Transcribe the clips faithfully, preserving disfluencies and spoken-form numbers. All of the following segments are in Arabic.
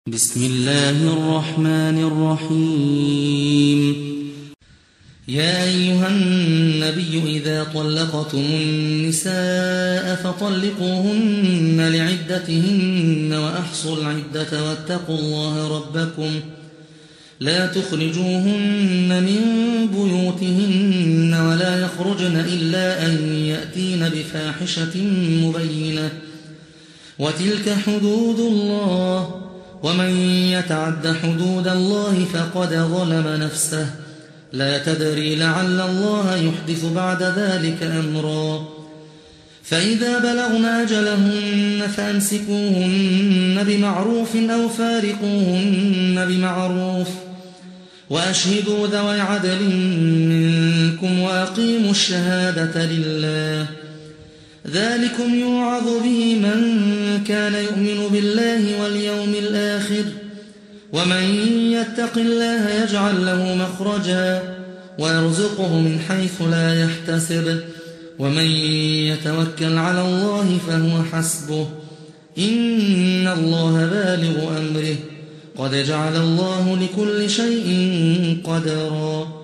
بسم الله الرحمن الرحيم. يا أيها النبي إذا طلقتم النساء فطلقوهن لعدتهن وأحصوا العدة واتقوا الله ربكم لا تخرجوهن من بيوتهن ولا يخرجن إلا أن يأتين بفاحشة مبينة وتلك حدود الله ومن يتعد حدود الله فقد ظلم نفسه لا تدري لعل الله يحدث بعد ذلك أمرا. فإذا بلغن أجلهن فأمسكوهن بمعروف أو فارقوهن بمعروف وأشهدوا ذوي عدل منكم وأقيموا الشهادة لله ذلكم يوعظ به من كان يؤمن بالله واليوم الآخر ومن يتق الله يجعل له مخرجا ويرزقه من حيث لا يحتسب ومن يتوكل على الله فهو حسبه إن الله بالغ أمره قد جعل الله لكل شيء قدرا.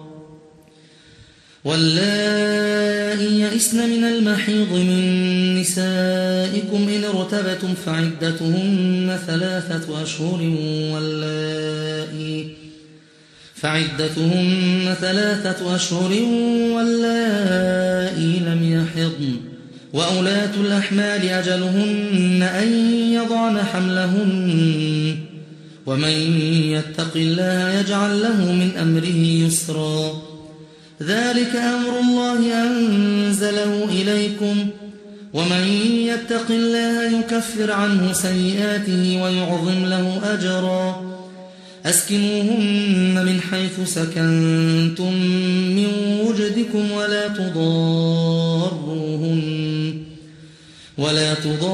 واللائي يئسن من المحيض من نسائكم إن ارتبتم فعدتهن ثلاثة أشهر واللائي فعدتهن ثلاثة أشهر واللائي لم يحضن وأولاة الأحمال أجلهن أن يضعن حملهن ومن يتق الله يجعل له من أمره يسرا. ذلك أمر الله أنزله إليكم ومن يتق الله يكفر عنه سيئاته ويعظم له أجرا. أسكنوهن من حيث سكنتم من وجدكم ولا تضاروهن ولا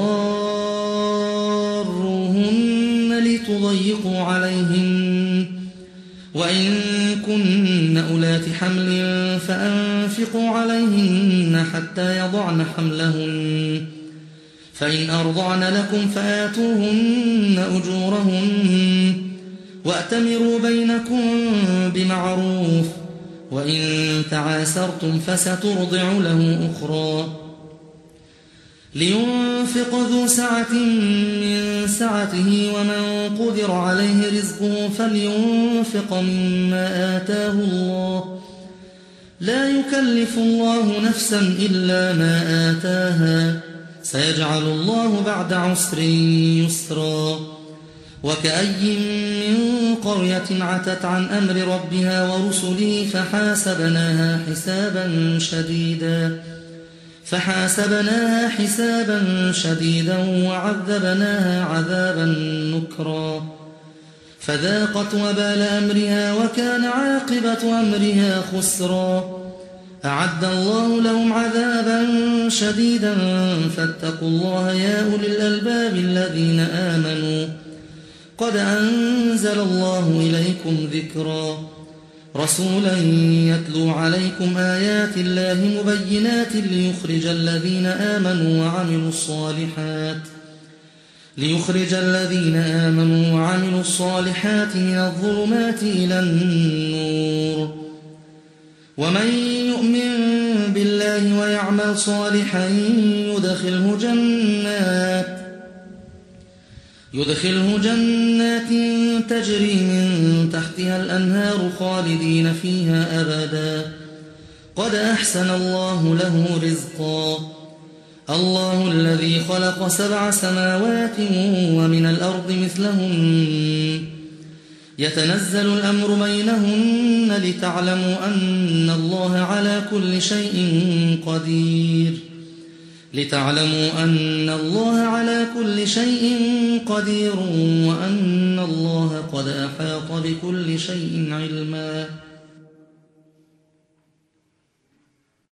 تضاروهن لتضيقوا عليهن وإن كن أولات حمل فأنفقوا عليهن حتى يضعن حملهن فإن أرضعن لكم فآتوهن أجورهن وأتمروا بينكم بمعروف وإن تعاسرتم فسترضع له أخرى. لينفق ذو سعة من سعته ومن قدر عليه رزقه فلينفق مما آتاه الله لا يكلف الله نفسا إلا ما آتاها سيجعل الله بعد عسر يسرا. وكأي من قرية عتت عن أمر ربها ورسله فحاسبناها حسابا شديدا فحاسبناها حسابا شديدا وعذبناها عذابا نكرا فذاقت وبال أمرها وكان عاقبة أمرها خسرا. أعد الله لهم عذابا شديدا فاتقوا الله يا أولي الألباب الذين آمنوا قد أنزل الله إليكم ذكرا. رسولا يتلو عليكم آيات الله مبينات ليخرج الذين آمنوا وعملوا الصالحات ليخرج الذين آمنوا وعملوا الصالحات من الظلمات إلى النور ومن يؤمن بالله ويعمل صالحا يدخله جنات يدخله جنات تجري من تحتها الأنهار خالدين فيها أبدا قد أحسن الله له رزقا. الله الذي خلق سبع سماوات ومن الأرض مثلهن يتنزل الأمر بينهن لتعلموا أن الله على كل شيء قدير لتعلموا أن الله على كل شيء قدير وأن الله قد أحاط بكل شيء علما.